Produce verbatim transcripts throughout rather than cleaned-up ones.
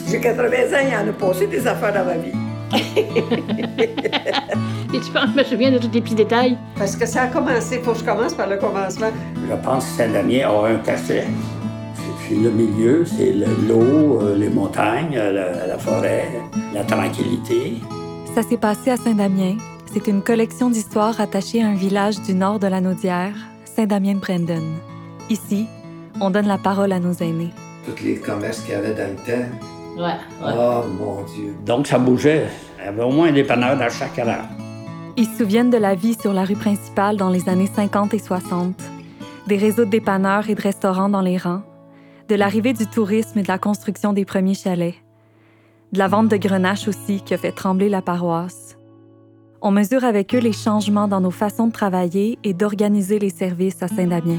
J'ai quatre-vingts ans, il y en a passé des affaires dans ma vie. Et tu penses, je me souviens de tous les petits détails? Parce que ça a commencé, il faut que je commence par le commencement. Je pense que Saint-Damien a un cachet. C'est le milieu, c'est l'eau, les montagnes, la, la forêt, la tranquillité. Ça s'est passé à Saint-Damien. C'est une collection d'histoires attachée à un village du nord de la Naudière, Saint-Damien-de-Brandon. Ici, on donne la parole à nos aînés. Tous les commerces qu'il y avait dans le temps. Ouais, ouais. Oh, mon Dieu. Donc, ça bougeait. Il y avait au moins un dépanneur dans chaque rang. Ils se souviennent de la vie sur la rue principale dans les années cinquante et soixante, des réseaux de dépanneurs et de restaurants dans les rangs, de l'arrivée du tourisme et de la construction des premiers chalets, de la vente de grenache aussi qui a fait trembler la paroisse. On mesure avec eux les changements dans nos façons de travailler et d'organiser les services à Saint-Damien.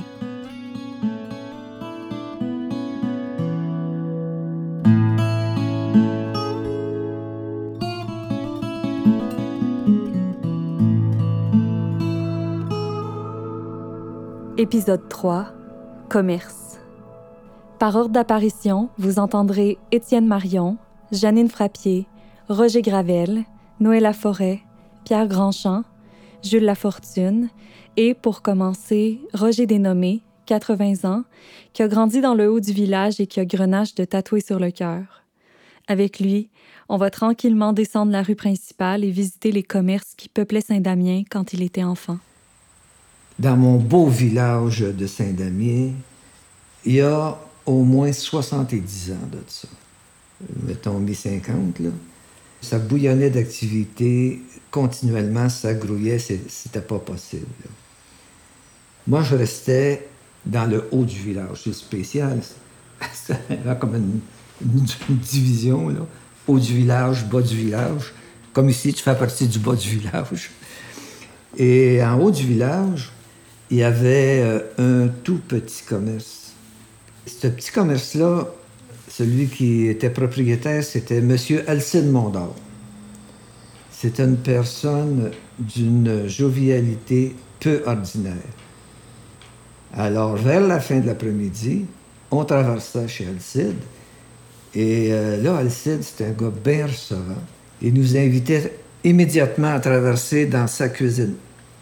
Épisode trois, Commerce. Par ordre d'apparition, vous entendrez Étienne Marion, Janine Frappier, Roger Gravel, Noël Laforêt, Pierre Grandchamp, Jules Lafortune et, pour commencer, Roger Desnommés, quatre-vingts ans, qui a grandi dans le haut du village et qui a grenache de tatoué sur le cœur. Avec lui, on va tranquillement descendre la rue principale et visiter les commerces qui peuplaient Saint-Damien quand il était enfant. Dans mon beau village de Saint-Damien, il y a au moins soixante-dix ans de ça. Mettons mi-cinquante, là. Ça bouillonnait d'activités continuellement, ça grouillait, c'était pas possible, là. Moi, je restais dans le haut du village. C'est spécial. C'était comme une, une, une division, là. Haut du village, bas du village. Comme ici, tu fais partie du bas du village. Et en haut du village, il y avait euh, un tout petit commerce. Ce petit commerce-là, celui qui était propriétaire, c'était M. Alcide Mondor. C'était une personne d'une jovialité peu ordinaire. Alors, vers la fin de l'après-midi, on traversait chez Alcide. Et euh, là, Alcide, c'était un gars bien recevant. Il nous invitait immédiatement à traverser dans sa cuisine.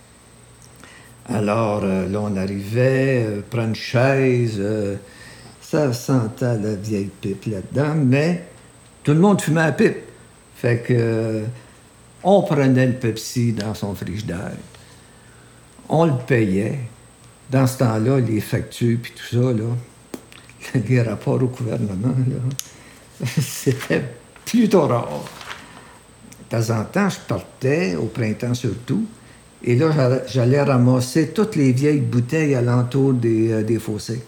Alors, euh, là, on arrivait, euh, prendre une chaise, euh, ça sentait la vieille pipe là-dedans, mais tout le monde fumait la pipe. Fait que, euh, on prenait le Pepsi dans son frigidaire, on le payait. Dans ce temps-là, les factures puis tout ça, là, les rapports au gouvernement, là, c'était plutôt rare. De temps en temps, je partais, au printemps surtout, et là, j'allais ramasser toutes les vieilles bouteilles alentour des, euh, des fossés.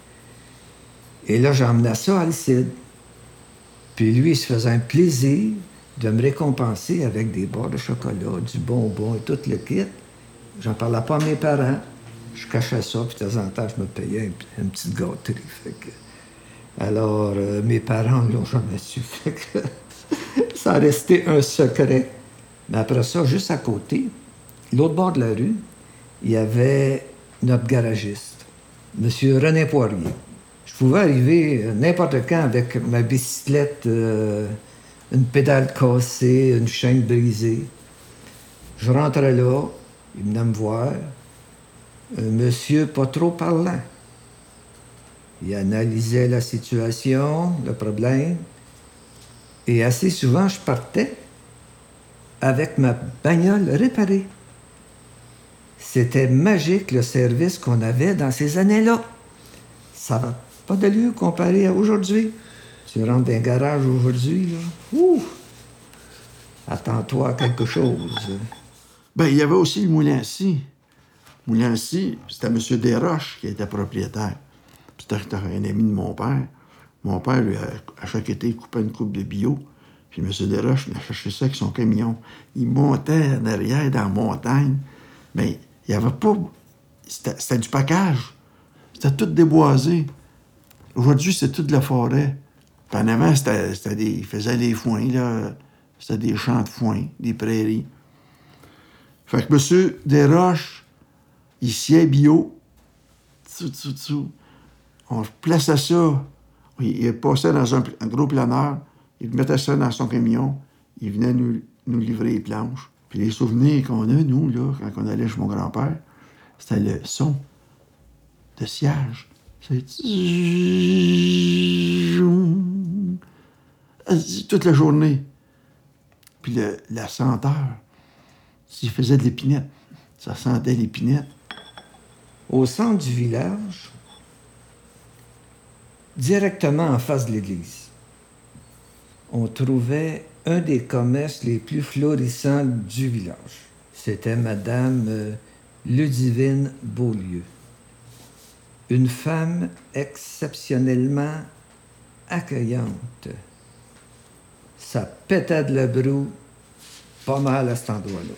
Et là, j'emmenais ça à Alcide. Puis lui, il se faisait un plaisir de me récompenser avec des barres de chocolat, du bonbon et tout le kit. J'en parlais pas à mes parents. Je cachais ça, puis de temps en temps, je me payais une, une petite gâterie. Fait que... Alors, euh, mes parents l'ont jamais su. Fait que ça a resté un secret. Mais après ça, juste à côté, l'autre bord de la rue, il y avait notre garagiste, M. René Poirier. Je pouvais arriver n'importe quand avec ma bicyclette, euh, une pédale cassée, une chaîne brisée. Je rentrais là, il venait me voir. Un monsieur pas trop parlant. Il analysait la situation, le problème. Et assez souvent, je partais avec ma bagnole réparée. C'était magique, le service qu'on avait dans ces années-là. Ça n'a pas d'allure comparé à aujourd'hui. Tu rentres dans un garage aujourd'hui, là. Ouh! Attends-toi à quelque chose. Bien, il y avait aussi le Moulin-Cy. Moulin-Cy, c'était M. Desroches qui était propriétaire. C'était un ami de mon père. Mon père, lui, à chaque été, il coupait une coupe de bio. Puis M. Desroches venait chercher ça avec son camion. Il montait en arrière dans la montagne. Mais il n'y avait pas... C'était, c'était du package. C'était tout déboisé. Aujourd'hui, c'est toute de la forêt. Puis en avant, c'était, c'était des... Il faisait des foins, là. C'était des champs de foin, des prairies. Fait que M. Desroches, il sciait bio. Tsou, tsou, tsou. On plaçait ça. Il passait dans un, un gros planeur. il mettait ça dans son camion, il venait nous, nous livrer les planches. Puis les souvenirs qu'on a, nous, là, quand on allait chez mon grand-père, c'était le son de sciage. C'est... toute la journée. Puis le, la senteur, s'il faisait de l'épinette, ça sentait l'épinette. Au centre du village, directement en face de l'église, on trouvait un des commerces les plus florissants du village. C'était Madame euh, Ludivine Beaulieu. Une femme exceptionnellement accueillante. Ça pétait de la broue pas mal à cet endroit-là.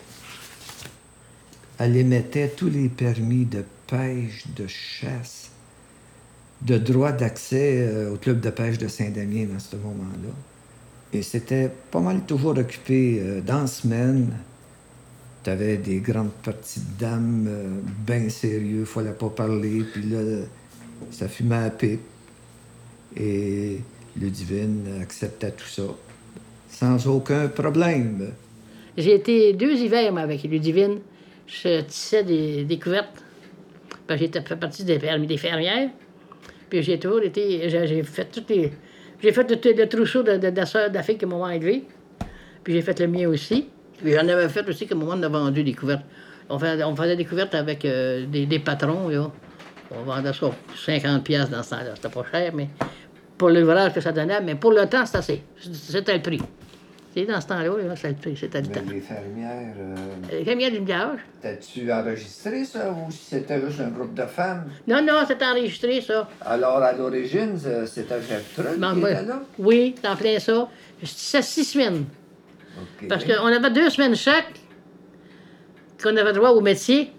Elle émettait tous les permis de pêche, de chasse, de droit d'accès euh, au club de pêche de Saint-Damien dans ce moment-là. Et c'était pas mal toujours occupé euh, dans la semaine. T'avais des grandes parties de dames euh, bien sérieux, fallait pas parler, puis là, ça fumait à pipe. Et Ludivine acceptait tout ça, sans aucun problème. J'ai été deux hivers, moi, avec Ludivine. Je tissais des, des couvertes. Ben, j'étais fait partie des, des fermières. Puis j'ai toujours été... J'ai, j'ai fait toutes les... J'ai fait le, le trousseau de, de, de la sœur de la fille que maman a élevée. Puis j'ai fait le mien aussi. Puis j'en avais fait aussi que maman en a vendu des couvertes. On faisait, on faisait des couvertes avec euh, des, des patrons, là. On vendait ça cinquante piastres dans ce temps-là. C'était pas cher, mais pour l'ouvrage que ça donnait, mais pour le temps, c'était assez. C'était le prix. Tu sais, dans ce temps-là, là, c'était le prix, c'était le Mais temps. les fermières... Euh... Les fermières du village? T'as-tu enregistré ça ou c'était juste un groupe de femmes? Non, non, c'était enregistré, ça. Alors, à l'origine, c'était Gertrude Ben, qui moi, était là? oui, t'en plein ça. C'était six semaines. Okay. Parce qu'on avait deux semaines chaque qu'on avait droit au métier.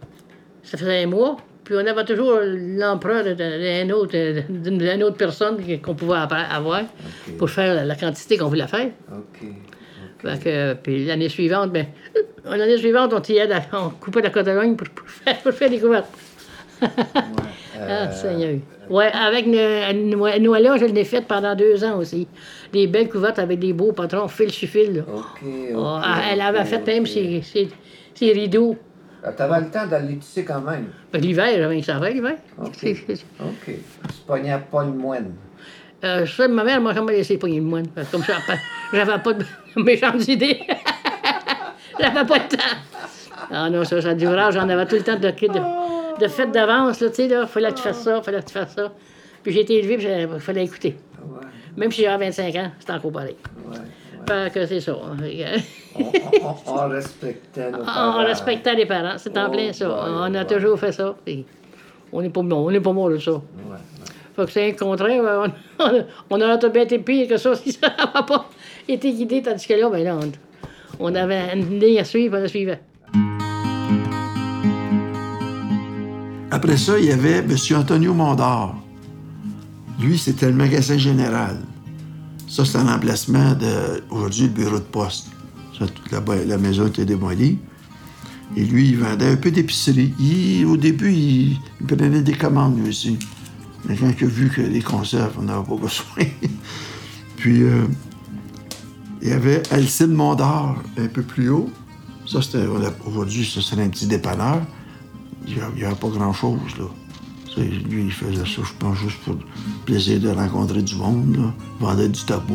Ça faisait un mois. Puis on avait toujours l'emprunt d'une autre, d'une autre personne qu'on pouvait avoir okay. pour faire la, la quantité qu'on voulait faire. OK. okay. Fait que, puis l'année suivante, ben, l'année suivante, on, tirait la, on coupait la cotelogne pour, pour, faire, pour faire des couvertes. ouais, euh, ah, Seigneur. Oui, avec Noëlla, je l'ai faite pendant deux ans aussi. Des belles couvertes avec des beaux patrons, fil sur fil. Là. OK, OK. Oh, elle avait okay, fait okay. même ses, ses, ses rideaux. T'avais le temps d'aller tisser quand même? Ben, l'hiver, j'avais un savait, l'hiver. OK. OK. Tu pognais pas le moine? Euh, ça, ma mère m'a jamais laissé pogner le moine. Comme ça, j'avais pas de méchantes idées. J'avais pas de temps. Ah non, ça, ça durait. J'en avais tout le temps de, de, de fête d'avance, là, tu sais, là. Fallait que tu fasses ça, fallait que tu fasses ça. Puis j'ai été élevé, puis il fallait écouter. Ouais. Même si j'avais vingt-cinq ans, c'était encore pareil. Ouais. Fait que c'est ça. on, on, on respectait nos parents. On respectait les parents, c'est en oh, plein ça. Ouais, on a ouais. toujours fait ça. Puis on n'est pas, on n'est pas mort de ça. Ouais, ouais. Fait que c'est un contraire. On, on, on aurait bien été pire que ça si ça n'avait pas été guidé, tandis que là, ben là, on, on avait une ligne à suivre, on la suivait. Après ça, il y avait M. Antonio Mondor. Lui, c'était le magasin général. Ça, c'est un emplacement de, aujourd'hui, le bureau de poste. Ça, toute la, la maison était démolie. Et lui, il vendait un peu d'épicerie. Il, au début, il, il prenait des commandes, lui aussi. Mais quand il a vu que les conserves, on n'avait pas besoin. Puis, euh, il y avait Alcide Mondor, un peu plus haut. Ça, c'était, aujourd'hui, ça serait un petit dépanneur. Il n'y avait pas grand-chose, là. Ça, lui, il faisait ça, je pense, juste pour le plaisir de rencontrer du monde, là. Il vendait du tabac.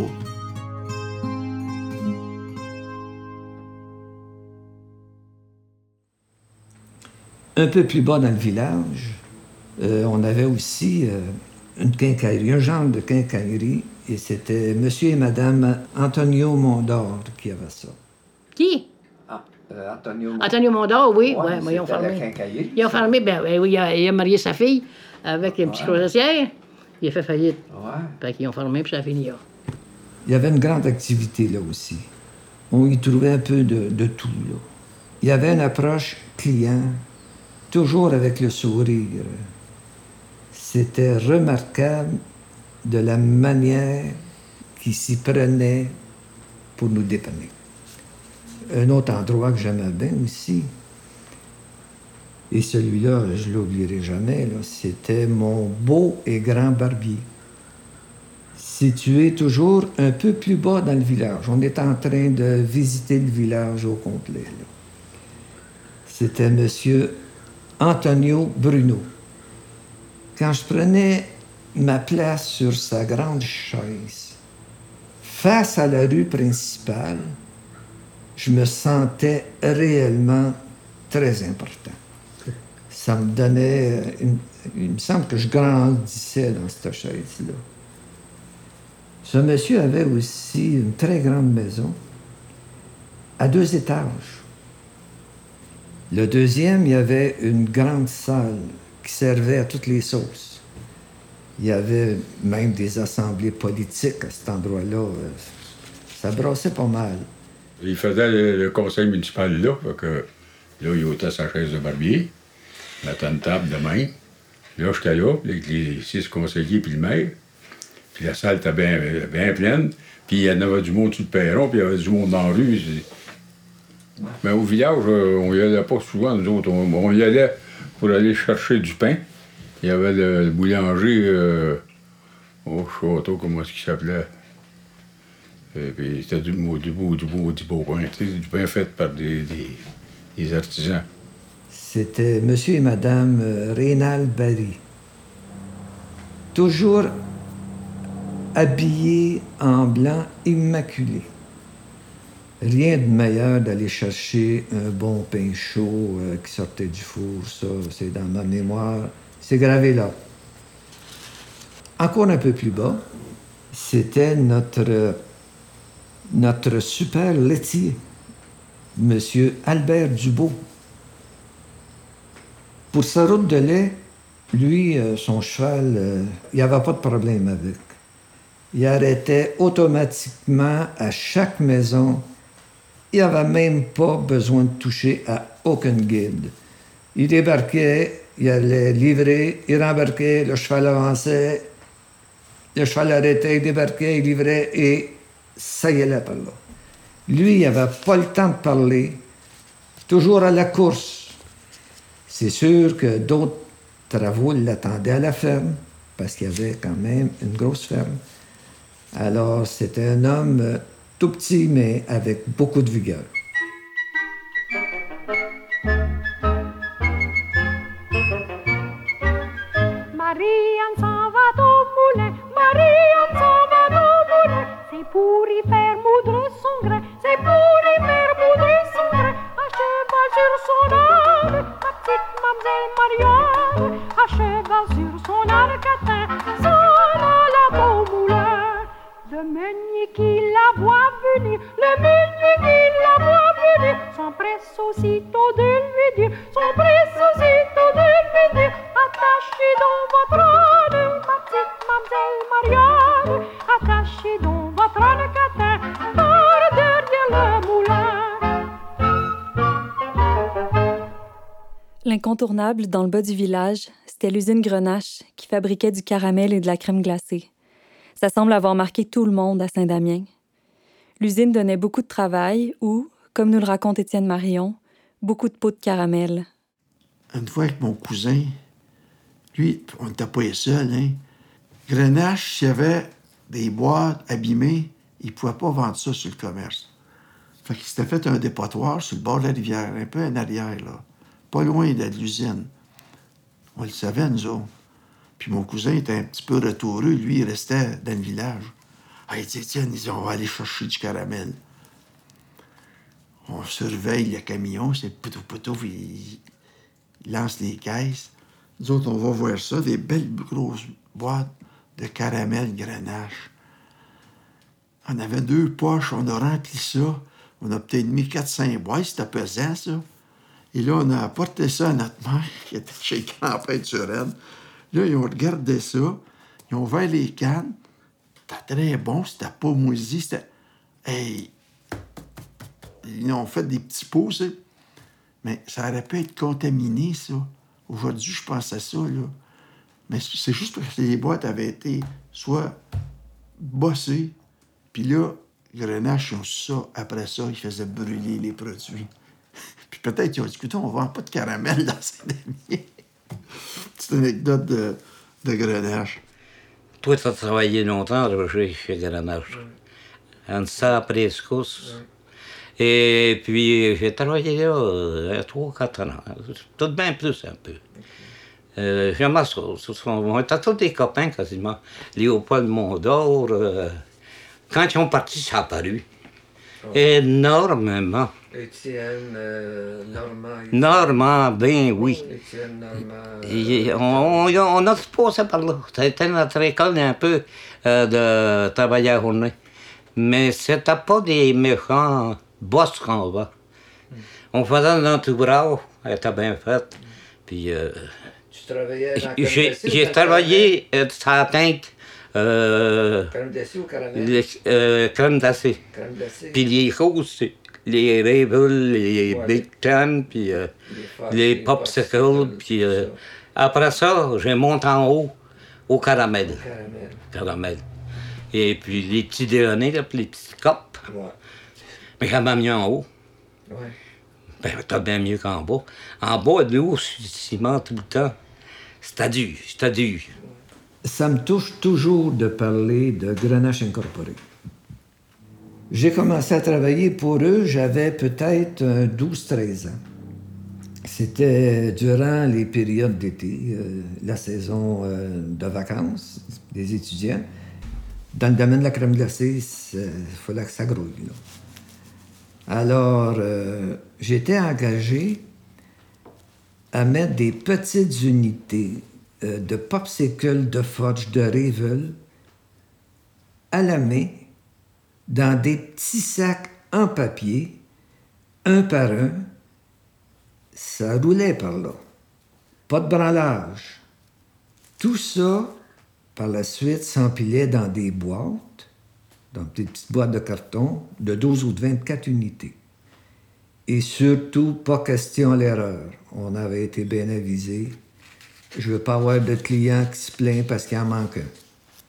Un peu plus bas dans le village, euh, on avait aussi euh, une quincaillerie, un genre de quincaillerie, et c'était Monsieur et Madame Antonio Mondor qui avaient ça. Qui? Ah, euh, Antonio Mondor. Antonio Mondor, oui. Ouais, Ouais, mais ils ont c'était la fermé. quincaillerie, Ils ont ça. fermé, ben, ben oui, il a, il a marié sa fille avec une petite croisière. Il a fait faillite. Ouais. Fait qu'ils ont fermé, puis ça a fini là. Il y avait une grande activité là aussi. On y trouvait un peu de, de tout, là. Il y avait une approche client, toujours avec le sourire. C'était remarquable de la manière qu'il s'y prenait pour nous dépanner. Un autre endroit que j'aimais bien aussi, et celui-là, je ne l'oublierai jamais, là, c'était mon beau et grand barbier. situé toujours un peu plus bas dans le village. On est en train de visiter le village au complet. Là. C'était M. Antonio Bruno. Quand je prenais ma place sur sa grande chaise, face à la rue principale, je me sentais réellement très important. Ça me donnait... Une, il me semble que je grandissais dans cette chaise-là. Ce monsieur avait aussi une très grande maison à deux étages. Le deuxième, il y avait une grande salle qui servait à toutes les sauces. Il y avait même des assemblées politiques à cet endroit-là. Ça brassait pas mal. Il faisait le, le conseil municipal là, fait que là, il ôtait sa chaise de barbier, mettait une table de main. Là, j'étais là, avec les six conseillers puis le maire. Puis la salle était bien, bien pleine. Puis il y en avait du monde sur le perron, puis il y avait du monde dans la rue. Mais au village, on y allait pas souvent, nous autres. On, on y allait pour aller chercher du pain. Il y avait le, le boulanger euh, au château, comment est-ce qu'il s'appelait? Et puis c'était du beau, du beau, du beau, du beau pain. Du pain fait par des, des, des artisans. C'était M. et Mme Rénal Barry. Toujours habillés en blanc immaculé. Rien de meilleur d'aller chercher un bon pain chaud euh, qui sortait du four, ça, c'est dans ma mémoire. C'est gravé là. Encore un peu plus bas, c'était notre, notre super laitier, M. Albert Dubois. Pour sa route de lait, lui, euh, son cheval, euh, il n'y avait pas de problème avec. Il arrêtait automatiquement à chaque maison. Il n'avait même pas besoin de toucher à aucun guide. Il débarquait, il allait livrer, il rembarquait, le cheval avançait, le cheval arrêtait, il débarquait, il livrait et ça y allait par là. Lui, il n'avait pas le temps de parler, toujours à la course. C'est sûr que d'autres travaux l'attendaient à la ferme, parce qu'il y avait quand même une grosse ferme. Alors, c'était un homme euh, tout petit, mais avec beaucoup de vigueur. Marianne s'en va au moulin, Marianne s'en va au moulin. C'est pour y faire moudre son grain, c'est pour y faire moudre son grain. À cheval sur son âne, ma petite mademoiselle Marianne, à cheval sur son arcatin, s'en alla au moulin. Le meunier qui la voit venir, le meunier qui la voit venir, s'empresse aussitôt de lui dire, s'empresse aussitôt de lui dire, attachez donc votre âne, ma petite mademoiselle Marianne, attachez donc votre âne catin, par derrière le moulin. L'incontournable dans le bas du village, c'était l'usine Grenache qui fabriquait du caramel et de la crème glacée. Ça semble avoir marqué tout le monde à Saint-Damien. L'usine donnait beaucoup de travail ou, comme nous le raconte Étienne Marion, beaucoup de pots de caramel. Une fois avec mon cousin, lui, on n'était pas les seuls, hein. Grenache, s'il y avait des boîtes abîmées, il ne pouvait pas vendre ça sur le commerce. Fait qu'il s'était fait un dépotoir sur le bord de la rivière, un peu en arrière, là. Pas loin de l'usine. On le savait, nous autres. Puis mon cousin était un petit peu retoureux. Lui, il restait dans le village. Ah, il dit, Étienne, il dit, on va aller chercher du caramel. On surveille le camion, c'est poutou poutou, il, il lance les caisses. Nous autres, on va voir ça, des belles grosses boîtes de caramel Grenache. On avait deux poches, on a rempli ça. On a peut-être mis quatre cinq boîtes, c'était pesant, ça. Et là, on a apporté ça à notre mère, qui était chez Campagne sur elle. Là, ils ont regardé ça, ils ont ouvert les cannes. C'était très bon, c'était pas moisi, c'était... Hey! Ils ont fait des petits pots, ça. Mais ça aurait pu être contaminé, ça. Aujourd'hui, je pense à ça, là. Mais c'est juste parce que les boîtes avaient été soit bossées, puis là, Grenache, ils ont ça. Après ça, ils faisaient brûler les produits. Puis peut-être qu'ils ont dit, écoute, on vend pas de caramel dans Saint-Damien. C'est une anecdote de, de Grenache. Toi, tu as travaillé longtemps, Roger, chez Grenache. En ça, Prescos. Et puis, j'ai travaillé là euh, trois, quatre ans. Tout de même plus un peu. Euh, J'aimais ça. On était tous des copains quasiment. Léopold Mondor. Euh, quand ils ont parti, ça a paru. Oh. Énormément. Étienne, euh, Normand. Étienne. Normand, ben oui. Étienne, Normand. Et, on, on, on a passé par là. C'était notre école un peu euh, de travail à journée. Mais c'était pas des méchants boss qu'on va. Mm. On faisait notre ouvrage, elle était bien faite. Mm. Puis. Euh, tu travaillais dans J'ai, j'ai travaillé euh, sur la teinte. Euh, crème d'acier ou caramel? Les, euh, crème d'acier. Crème d'acier. Puis les choses, les Rebels, les ouais, Big Ten, puis euh, les, les Popsicles. Puis euh, après ça, j'ai monté en haut au caramel. Au caramel. Caramel. Et puis les petits déjeuners, là, puis les petits copes. Ouais. Mais quand même mieux en haut. Ouais. Ben, t'as bien mieux qu'en bas. En bas, de l'eau, sur le ciment tout le temps. C'était dur, c'était dur. Ça me touche toujours de parler de Grenache Incorporé. J'ai commencé à travailler pour eux, j'avais peut-être douze treize ans. C'était durant les périodes d'été, euh, la saison euh, de vacances des étudiants. Dans le domaine de la crème glacée, il fallait que ça grouille, là. Alors, euh, j'étais engagé à mettre des petites unités euh, de popsicles, de fudge, de Revel à la main dans des petits sacs en papier, un par un. Ça roulait par là. Pas de branlage. Tout ça, par la suite, s'empilait dans des boîtes, dans des petites boîtes de carton de douze ou de vingt-quatre unités. Et surtout, pas question à l'erreur. On avait été bien avisés. Je veux pas avoir de client qui se plaint parce qu'il en manque un.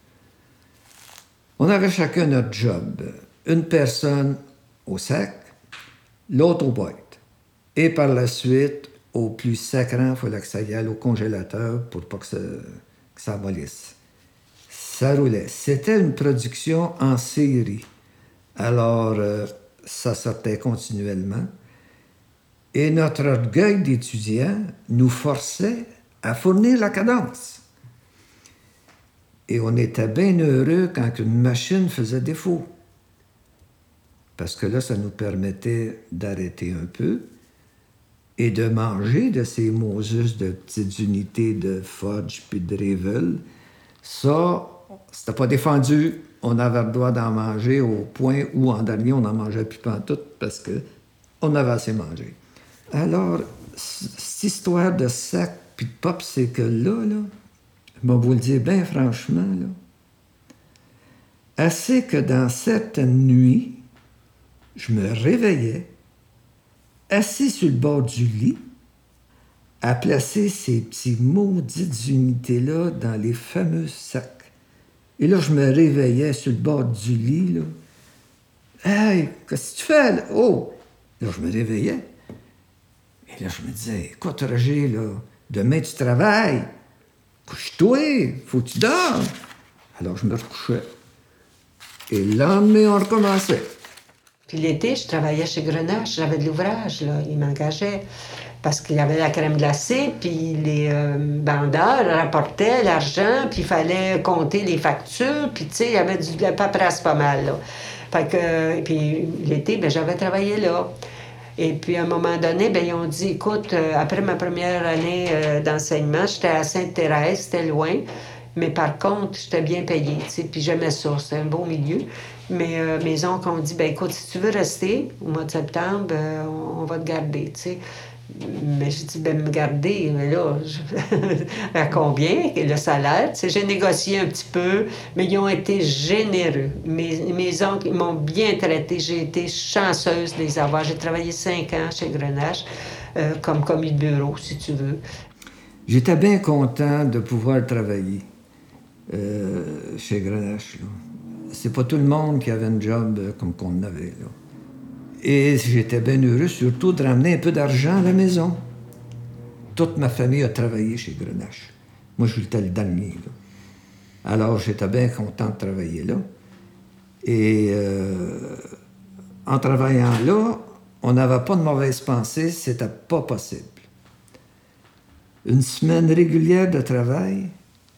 On avait chacun notre job. Une personne au sac, l'autre aux boîtes. Et par la suite, au plus sacrant, il fallait que ça y aille au congélateur pour pas que ça, que ça mollisse. Ça roulait. C'était une production en série. Alors, euh, ça sortait continuellement. Et notre orgueil d'étudiant nous forçait à fournir la cadence. Et on était bien heureux quand une machine faisait défaut. Parce que là, ça nous permettait d'arrêter un peu et de manger de ces Moses de petites unités de fudge puis de Revel. Ça, c'était pas défendu. On avait le droit d'en manger au point où, en dernier, on n'en mangeait plus pantoute parce qu'on avait assez mangé. Alors, cette histoire de sac puis de pop, c'est que là, là, je vais vous le dire bien franchement, là, assez que dans certaines nuits, je me réveillais, assis sur le bord du lit, à placer ces petits maudites unités-là dans les fameux sacs. Et là, je me réveillais sur le bord du lit, là. « Hey, qu'est-ce que tu fais, là? Oh! » Là, je me réveillais. Et là, je me disais, « Écoute, Roger, là, demain, tu travailles. Couche-toi, faut que tu dormes. » Alors, je me recouchais. Et le lendemain, on recommençait. Puis l'été, je travaillais chez Grenache, j'avais de l'ouvrage, là. Ils m'engageaient parce qu'il y avait la crème glacée, puis les euh, vendeurs rapportaient l'argent, puis il fallait compter les factures, puis tu sais, il y avait du, de la paperasse pas mal, là. Fait que, puis l'été, ben j'avais travaillé là. Et puis à un moment donné, ben ils ont dit, écoute, euh, après ma première année euh, d'enseignement, j'étais à Sainte-Thérèse, c'était loin, mais par contre, j'étais bien payée, tu sais, puis j'aimais ça, c'était un beau milieu. Mais euh, mes oncles ont dit, ben écoute, si tu veux rester au mois de septembre, euh, on, on va te garder, tu sais. Mais j'ai dit, ben me garder, mais là, je... à combien? Le salaire, tu sais, j'ai négocié un petit peu, mais ils ont été généreux. Mes, mes oncles, ils m'ont bien traité, j'ai été chanceuse de les avoir. J'ai travaillé cinq ans chez Grenache, euh, comme commis de bureau, si tu veux. J'étais bien content de pouvoir travailler euh, chez Grenache, là. C'est pas tout le monde qui avait un job comme qu'on avait, là. Et j'étais bien heureux, surtout, de ramener un peu d'argent à la maison. Toute ma famille a travaillé chez Grenache. Moi, j'étais le dernier, là. Alors, j'étais bien content de travailler là. Et euh, en travaillant là, on n'avait pas de mauvaises pensées, c'était pas possible. Une semaine régulière de travail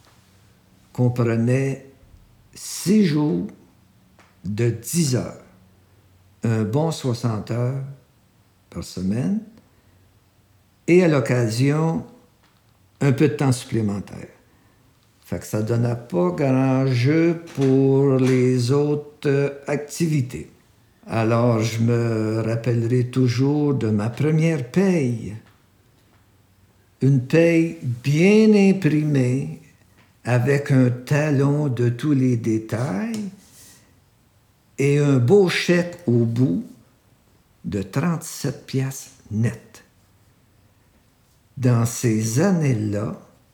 comprenait six jours de dix heures. Un bon soixante heures par semaine. Et à l'occasion, un peu de temps supplémentaire. Fait que ça ne donnait pas grand jeu pour les autres euh, activités. Alors, je me rappellerai toujours de ma première paye. Une paye bien imprimée, avec un talon de tous les détails et un beau chèque au bout de trente-sept piastres net. Dans ces années-là,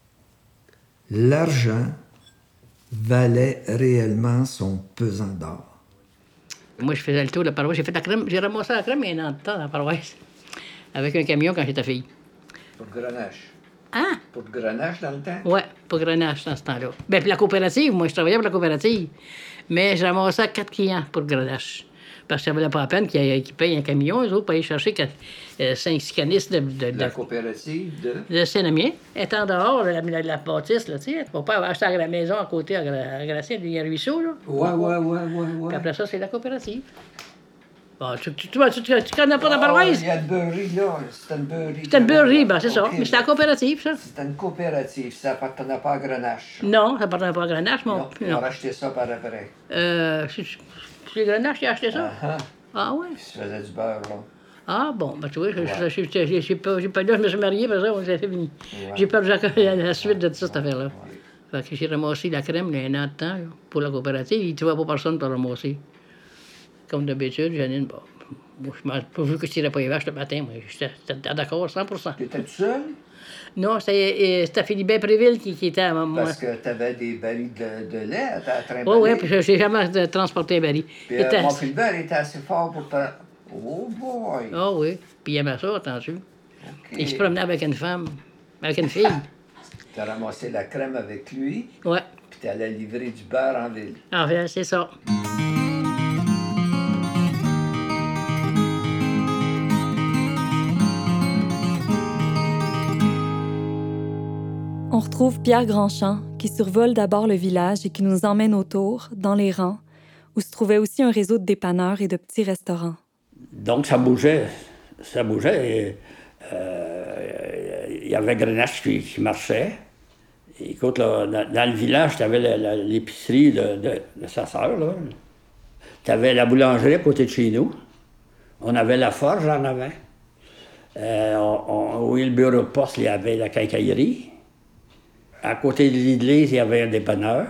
l'argent valait réellement son pesant d'or. Moi, je faisais le tour de la paroisse. J'ai fait la crème. J'ai ramassé la crème il y a un an de temps dans la paroisse. Avec un camion quand j'étais fille. Pour Grenache. Hein? Pour Grenache dans le temps? Oui, pour Grenache dans ce temps-là. Bien, puis la coopérative, moi, je travaillais pour la coopérative. Mais je ramassais quatre clients pour Grenache. Parce que ça valait pas la peine qu'ils qu'ils payent un camion, eux autres, pour aller chercher cinq six canisses de, de, de... La coopérative de... De Saint-Amiens. Étant dehors, la, la, la bâtisse, là, tu sais. Mon père avait acheté la maison à côté, à, Gra- à Gracien, il y a un ruisseau, là. Ouais, ouais, ouais, ouais, ouais. Puis après ça, c'est la coopérative. Bon, tu, tu, tu, tu, tu, tu connais pas la paroisse? Il y a une beurrerie, là. C'était une beurrerie. C'était une beurrerie, ben c'est ça. Okay. Mais c'était la coopérative, ça. C'était une coopérative. Ça n'appartenait pas à Grenache. Non, ça appartenait pas à Grenache, mon... Non, on a racheté ça par après. Euh, c'est c'est Grenache qui a acheté ça? Uh-huh. Ah oui? Puis ça faisait du beurre, là. Ah bon, ben tu vois, Ouais. je- je- je- j'ai j'ai pas, j'ai pas, là, je me suis marié, parce que ça, c'est fini. Ouais. J'ai perdu la, la suite de toute cette affaire-là. Fait que j'ai ramassé la crème, là, un an de temps, là, pour la coopérative. Il ne trouvait pas personne pour ramasser. Comme d'habitude, Janine, bon, moi, je m'en pas vu que je tirais pas les vaches le matin, moi, j'étais j'étais d'accord, cent pour cent. T'étais tout seul? Non, c'était euh, c'était Philibert Préville qui, qui était à moi. Parce que t'avais des barils de, de lait à ta trimballer. Oui, oui, puis je n'ai jamais euh, transporté un baril. Puis Il euh, était- mon Philbert était assez fort pour te... Oh boy! Ah oui, puis il aimait ça, attendu. OK. Il se promenait avec une femme, avec une fille. T'as ramassé la crème avec lui, Ouais, puis t'allais livrer du beurre en ville. en fait, c'est ça. On retrouve Pierre Grandchamp, qui survole d'abord le village et qui nous emmène autour, dans les rangs, où se trouvait aussi un réseau de dépanneurs et de petits restaurants. Donc, ça bougeait. Ça bougeait. Et, euh, il y avait Grenache qui, qui marchait. Écoute, là, dans, dans le village, tu avais l'épicerie de, de, de sa sœur. Tu avais la boulangerie à côté de chez nous. On avait la forge en avant. Euh, on, on, où il y a le bureau de poste, il y avait la quincaillerie. À côté de l'église, il y avait un dépanneur.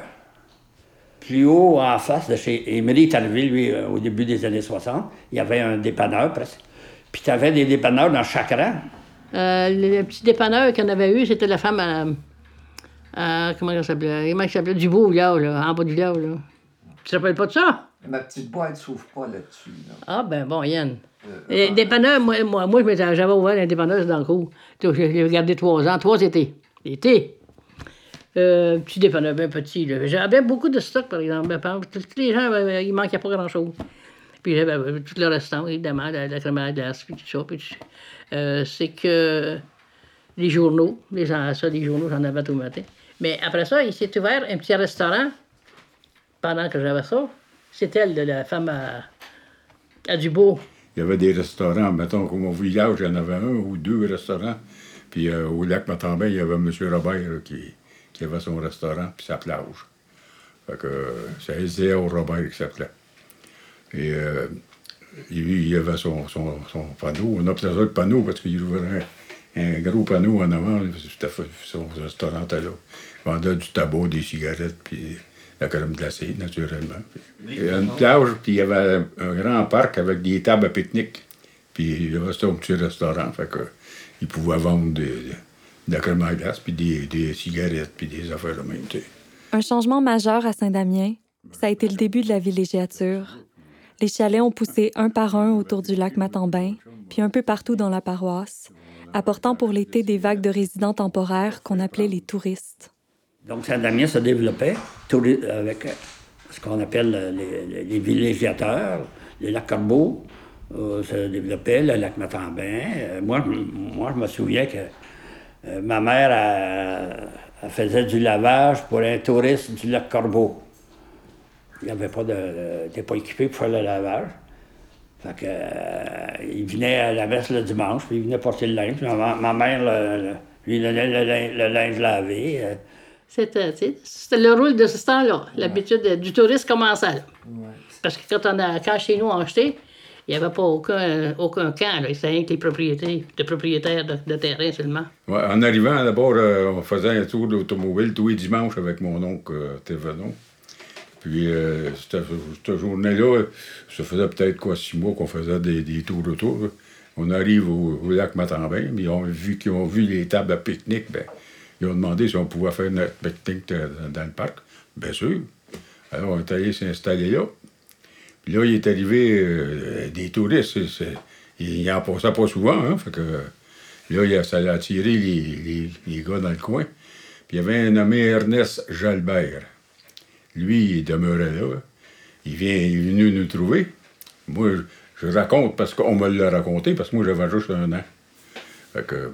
Plus haut, en face de chez Émilie est arrivé, lui, au début des années soixante, il y avait un dépanneur presque. Puis tu avais des dépanneurs dans chaque rang. Euh, le, le petit dépanneur qu'on avait eu, c'était la femme à. à- comment elle s'appelait? Comment elle s'appelait? Dubois, là, là, en bas du village, là. Tu te rappelles pas de ça? Ma petite boîte ne s'ouvre pas là-dessus. Là. Ah, ben bon, Yann. Euh, Les dépanneurs, moi, moi, moi je m'étais- j'avais ouvert un dépanneur dans le cours. Je l'ai gardé trois ans, trois étés. L'été. Euh, petit dépanneur, bien petit. là. J'avais beaucoup de stock, par exemple. Ben, par- Tous les gens, ben, il manquait pas grand-chose. Puis j'avais ben, tout le restant, évidemment, la, la crème à la glace, puis tout ça. Puis, euh, c'est que les journaux, les gens, ça, les journaux, j'en avais tout le matin. Mais après ça, il s'est ouvert un petit restaurant pendant que j'avais ça. C'est elle, de la femme à, à Dubois. Il y avait des restaurants, mettons, comme au village, il y en avait un ou deux restaurants. Puis euh, au lac Matambin, il y avait M. Robert là, qui, qui avait son restaurant puis sa plage. Fait que euh, c'est S D A Robert qui s'appelait. Et euh, il, il avait son, son, son panneau. On appelait ça le panneau parce qu'il ouvrait un, un gros panneau en avant. C'était son restaurant était là. Il vendait du tabac, des cigarettes, puis la crème glacée, naturellement. Puis, il y avait une plage, puis il y avait un grand parc avec des tables à pique-nique. Puis il y avait un petit restaurant. Fait que il pouvait vendre des, de la crème à glace, puis des, des cigarettes, puis des affaires de même. Tu sais. Un changement majeur à Saint-Damien, ça a été le début de la villégiature. Les chalets ont poussé un par un autour du lac Matambin, puis un peu partout dans la paroisse, apportant pour l'été des vagues de résidents temporaires qu'on appelait les touristes. Donc, Saint-Damien se développait avec ce qu'on appelle les, les villégiateurs, les lacs Corbeau euh, se développaient, le lac Matambin. Euh, moi, moi, je me souviens que euh, ma mère elle, elle faisait du lavage pour un touriste du lac Corbeau. Il n'avait pas de, n'était pas équipé pour faire le lavage. Fait que, euh, il venait à la messe le dimanche, puis il venait porter le linge. Ma, ma mère le, le, lui donnait le, le, le linge lavé. Euh. C'était, c'était le rôle de ce temps-là. L'habitude ouais. du touriste commençait là. Ouais. Parce que quand, on a, quand chez nous on achetait, il n'y avait pas aucun, aucun camp. Là. C'était rien que les propriétaires, de propriétaires de, de terrain seulement. Ouais, en arrivant, d'abord, euh, on faisait un tour d'automobile tous les dimanches avec mon oncle euh, Thévenon. Puis, euh, cette, cette journée-là, ça faisait peut-être quoi, six mois qu'on faisait des, des tours autour. Là. On arrive au, au lac Matambin, mais ils ont vu, qu'ils ont vu les tables à pique-nique, ben, ils ont demandé si on pouvait faire notre pique-nique dans, dans le parc. Bien sûr. Alors, on est allé s'installer là. Puis là, il est arrivé euh, des touristes. C'est, c'est, il n'en passait pas souvent, hein. Fait que là, il a, ça a attiré les, les, les gars dans le coin. Puis il y avait un nommé Ernest Jalbert. Lui, il demeurait là. Il, vient, il est venu nous trouver. Moi, je, je raconte parce qu'on me l'a raconté, parce que moi, j'avais juste un an. Fait que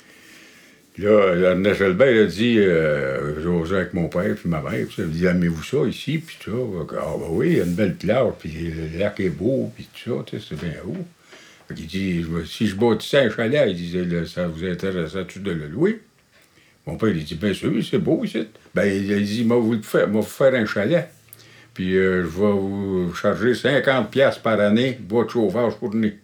là, Ernest Jalbert a dit, euh, j'osais avec mon père puis ma mère, puis il dit, aimez-vous ça ici, puis tout ça. Ah ben oui, il y a une belle plage, puis le lac est beau, puis tout ça, tu sais, c'est bien haut. Fait qu'il dit, si je bâtissais un chalet, il disait, ça vous intéresserait-tu de le louer? Mon père, il dit, bien sûr, c'est beau ici. Ben, il dit, moi, vous faire, moi, vous faire un chalet. Puis, euh, je vais vous charger cinquante piastres par année, bois de chauffage pour nez.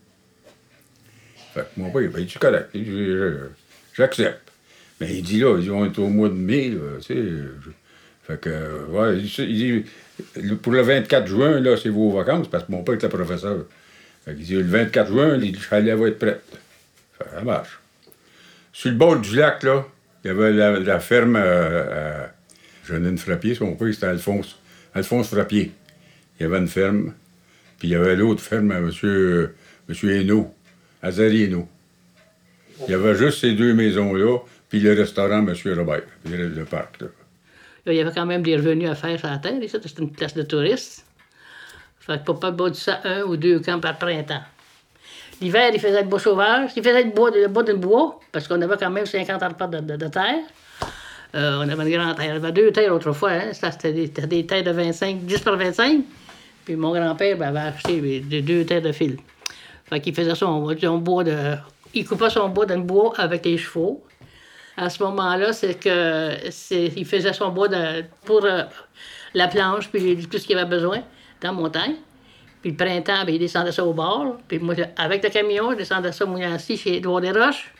Fait que mon père, ben, il dit, correct. Il dit, j'accepte. Mais il dit, là, ils vont être au mois de mai, là, tu sais. Je... Fait que, ouais, il dit, pour le vingt-quatre juin, là, c'est vos vacances, parce que mon père était professeur. Fait qu'il dit, le vingt-quatre juin, le chalet va être prêt. Fait que ça marche. Sur le bord du lac, là, il y avait la, la ferme euh, à Janine Frappier, son père, c'était Alphonse, Alphonse Frappier. Il y avait une ferme, puis il y avait l'autre ferme à M. Monsieur, Monsieur Hainaut, Azari Hainaut. Il y avait juste ces deux maisons-là, puis le restaurant M. Robert, puis le, le parc. Là. Il y avait quand même des revenus à faire sur la terre, et ça, c'était une place de touristes. Fait que papa bâtissait un ou deux camps par printemps. L'hiver, il faisait le bois sauvage, il faisait le bois, le bois de bois, parce qu'on avait quand même cinquante arpents de, de, de terre. Euh, on avait une grande terre. Il y avait deux terres autrefois, hein. Ça, c'était des, des terres de vingt-cinq, dix par vingt-cinq. Puis mon grand-père ben, avait acheté des, deux terres de fil. Fait qu'il faisait son, son bois de. Il coupait son bois dans le bois avec les chevaux. À ce moment-là, c'est que c'est, il faisait son bois de, pour euh, la planche, puis tout ce qu'il avait besoin dans la montagne. Puis le printemps, bien, il descendait ça au bord. Puis moi, avec le camion, je descendais ça Moulin-Sy chez Édouard Desroches.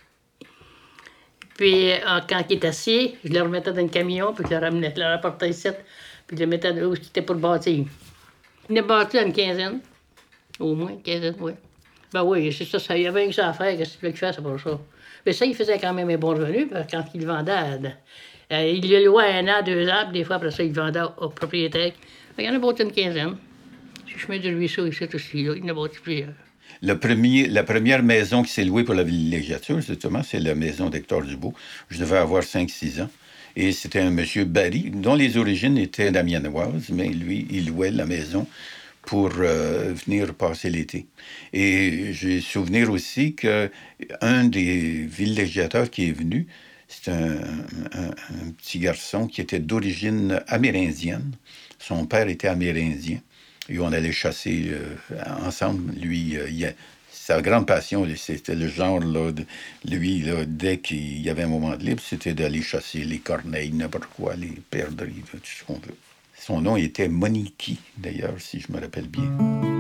Puis quand il était assis, je le remettais dans le camion, puis je le ramenais, je le rapportais ici, puis je le mettais là où c'était pour bâtir. Il en a bâti une quinzaine, au moins une quinzaine, oui. Ben oui, c'est ça, ça, il y avait que ça à faire, qu'est-ce qu'il faisait c'est pour ça. Mais ça, il faisait quand même un bon revenu, parce que quand il le vendait, à, euh, il le louait un an, deux ans, puis des fois, après ça, il le vendait aux propriétaires. Il y en a bâti une quinzaine. Je mets du ruisseau ici aussi, là. Il y en a bâti plusieurs. Le premier, la première maison qui s'est louée pour la villégiature, justement, c'est la maison d'Hector Dubois. Je devais avoir cinq six ans. Et c'était un monsieur Barry, dont les origines étaient damiennoises, mais lui, il louait la maison pour euh, venir passer l'été. Et j'ai souvenir aussi qu'un des villégiateurs qui est venu, c'est un, un, un petit garçon qui était d'origine amérindienne. Son père était amérindien. Et on allait chasser euh, ensemble. Lui, euh, il a, sa grande passion, c'était le genre, là, de, lui, là, dès qu'il y avait un moment de libre, c'était d'aller chasser les corneilles, n'importe quoi, les perdrix, tout ce qu'on veut. Son nom était Moniki, d'ailleurs, si je me rappelle bien.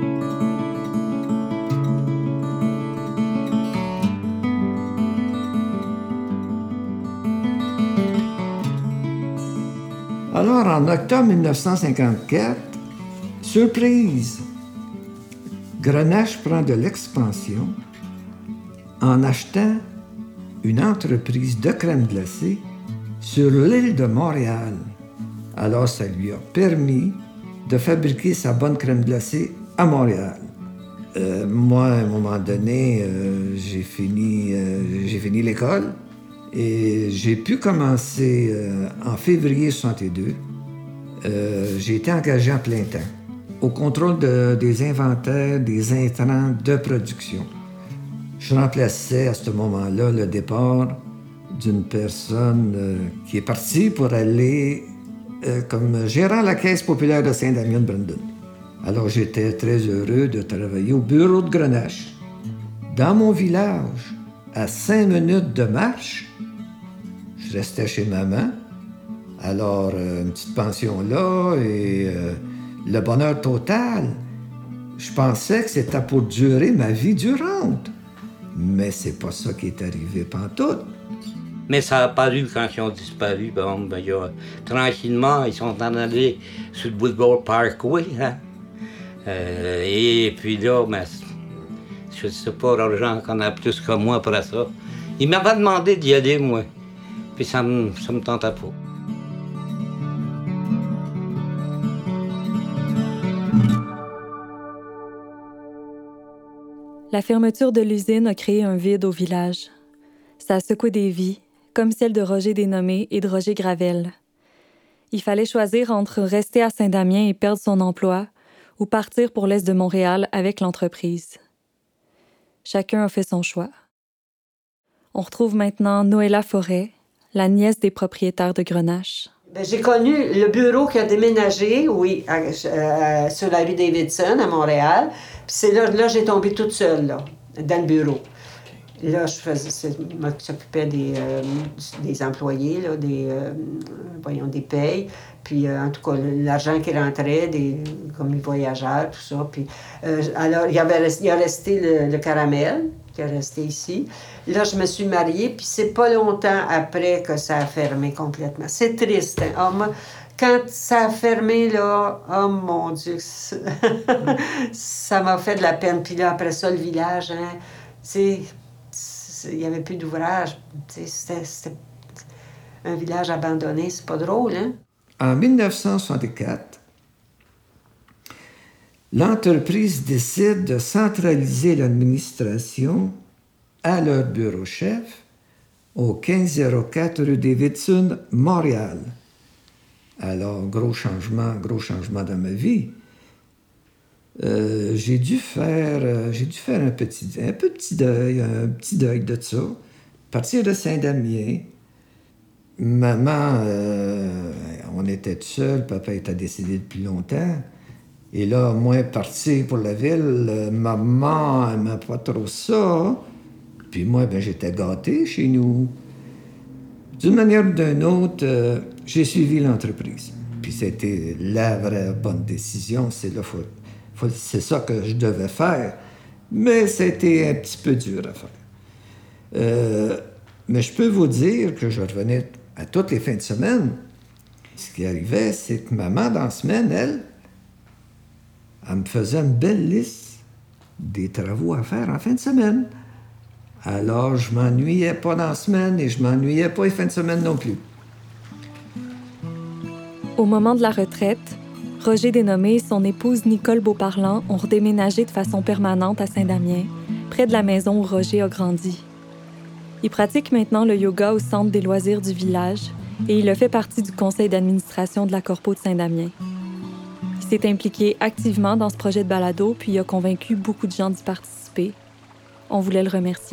Alors, en octobre mille neuf cent cinquante-quatre, surprise, Grenache prend de l'expansion en achetant une entreprise de crème glacée sur l'île de Montréal. Alors, ça lui a permis de fabriquer sa bonne crème glacée à Montréal. Euh, moi, à un moment donné, euh, j'ai fini, euh, j'ai fini l'école Et j'ai pu commencer euh, en février soixante-deux. Euh, j'ai été engagé en plein temps au contrôle de, des inventaires, des intrants de production. Je remplaçais à ce moment-là le départ d'une personne euh, qui est partie pour aller euh, comme gérant la Caisse populaire de Saint-Damien-de-Brandon. Alors j'étais très heureux de travailler au bureau de Grenache. Dans mon village, à cinq minutes de marche, je restais chez maman. Alors, euh, une petite pension là et euh, le bonheur total. Je pensais que c'était pour durer ma vie durante. Mais c'est pas ça qui est arrivé pantoute. Mais ça a paru quand ils ont disparu. Bon, ben, y a, tranquillement, ils sont en allés sur le Boulevard Parkway. Hein? Euh, et puis là, ben, je sais pas, les gens qu'on a plus que moi après ça. Ils m'avaient demandé d'y aller, moi. Puis ça me, ça me tentait pas. La fermeture de l'usine a créé un vide au village. Ça a secoué des vies, comme celle de Roger Desnommés et de Roger Gravel. Il fallait choisir entre rester à Saint-Damien et perdre son emploi ou partir pour l'est de Montréal avec l'entreprise. Chacun a fait son choix. On retrouve maintenant Noëlla Forêt, la nièce des propriétaires de Grenache. Bien, j'ai connu le bureau qui a déménagé, oui, à, à, sur la rue Davidson, à Montréal. Puis c'est là, là j'ai tombé toute seule, là, dans le bureau. Là, je faisais, moi qui s'occupais des, euh, des employés, là, des, euh, voyons, des payes. Puis, euh, en tout cas, l'argent qui rentrait, des, comme les voyageurs, tout ça. Puis, euh, alors, il y, avait, il y a resté le, le caramel, qui est resté ici. Là, je me suis mariée, puis c'est pas longtemps après que ça a fermé complètement. C'est triste, hein? Oh, moi, quand ça a fermé, là, oh mon Dieu, ça m'a fait de la peine. Puis là, après ça, le village, hein, tu sais, il n'y avait plus d'ouvrage. C'était, c'était un village abandonné. C'est pas drôle, hein? En dix-neuf cent soixante-quatre, l'entreprise décide de centraliser l'administration à leur bureau-chef au quinze zéro quatre rue Davidson, Montréal. Alors, gros changement, gros changement dans ma vie. Euh, j'ai dû faire, euh, j'ai dû faire un petit, un petit deuil, un petit deuil de ça. Partir de Saint-Damien. Maman, euh, on était tout seul, papa était décédé depuis longtemps. Et là, moi, partir pour la ville, euh, maman n'aimait pas trop ça. Puis moi, ben, j'étais gâté chez nous. D'une manière ou d'une autre, euh, j'ai suivi l'entreprise. Puis c'était la vraie bonne décision. C'est là, faut, faut, c'est ça que je devais faire. Mais c'était un petit peu dur à faire. Euh, mais je peux vous dire que je revenais à toutes les fins de semaine. Ce qui arrivait, c'est que maman, dans la semaine, elle, elle me faisait une belle liste des travaux à faire en fin de semaine. Alors, je m'ennuyais pas dans la semaine et je m'ennuyais pas les fins de semaine non plus. Au moment de la retraite, Roger Desnommés et son épouse Nicole Beauparlant ont redéménagé de façon permanente à Saint-Damien, près de la maison où Roger a grandi. Il pratique maintenant le yoga au centre des loisirs du village et il a fait partie du conseil d'administration de la Corpo de Saint-Damien. Il s'est impliqué activement dans ce projet de balado puis il a convaincu beaucoup de gens d'y participer. On voulait le remercier.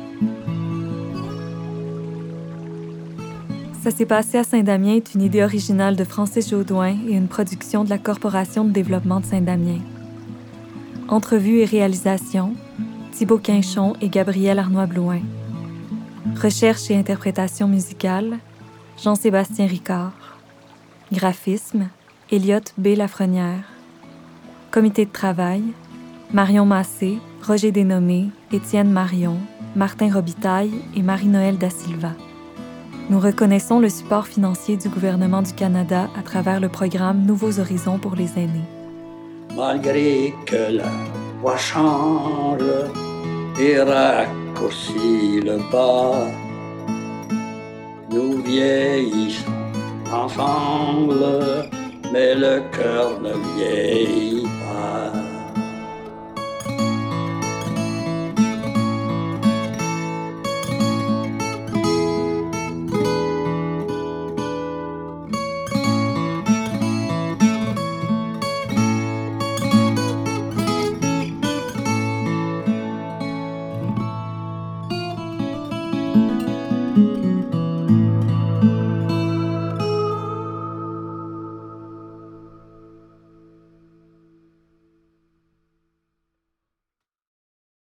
Ça s'est passé à Saint-Damien est une idée originale de Francis Jodoin et une production de la Corporation de développement de Saint-Damien. Entrevue et réalisation, Thibaut Quinchon et Gabriel Arnois-Blouin. Recherche et interprétation musicale, Jean-Sébastien Ricard. Graphisme, Elliot B. Lafrenière. Comité de travail, Marion Massé, Roger Desnommés, Étienne Marion, Martin Robitaille et Marie-Noëlle Da Silva. Nous reconnaissons le support financier du gouvernement du Canada à travers le programme Nouveaux Horizons pour les aînés. Malgré que la voie change et raccourcit le pas, nous vieillissons ensemble, mais le cœur ne vieillit pas.